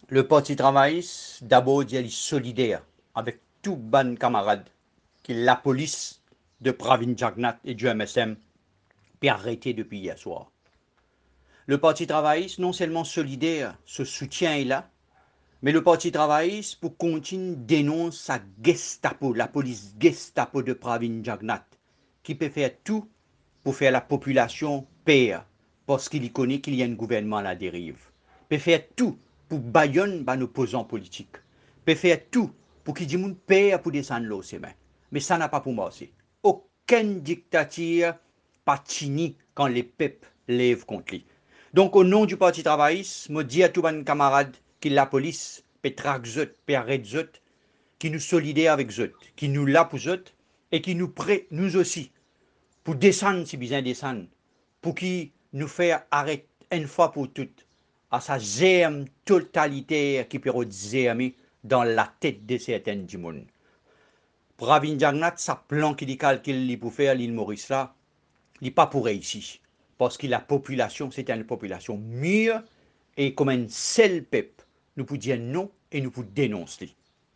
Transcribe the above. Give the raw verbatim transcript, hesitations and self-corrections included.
Le Parti travailliste, d'abord, il est solidaire avec tous les camarades que la police de Pravin Jagnat et du M S M peut arrêter depuis hier soir. Le Parti travailliste, non seulement solidaire, ce soutien est là, mais le Parti travailliste, pour continuer, dénonce sa Gestapo, la police Gestapo de Pravin Jagnat, qui peut faire tout pour faire la population paire, parce qu'il y connaît qu'il y a un gouvernement à la dérive. Peut faire tout pour Bayonne, ban opposant politique. Peut faire tout pour qu'il y ait paire pour descendre l'eau, c'est mais ça n'a pas pour marcher. Aucune dictature pas tini quand les peuples lèvent contre lui. Donc, au nom du Parti travailliste, je dis à tous mes camarades que la police peut traquer zot, peut arrêter zot, qui nous solidaire avec zot, qui nous l'a pour zot, et qui nous prête, nous aussi, pour descendre si besoin descendre, pour qui nous faire arrêter une fois pour toutes à sa germe totalitaire qui peut germer dans la tête de certains du monde. Pravin Jagnat, sa plan qu'il calcule pour faire l'île Maurice là, il n'est pas pour réussir. Parce que la population, c'est une population mûre et comme un seul peuple, nous pouvons dire non et nous pouvons dénoncer.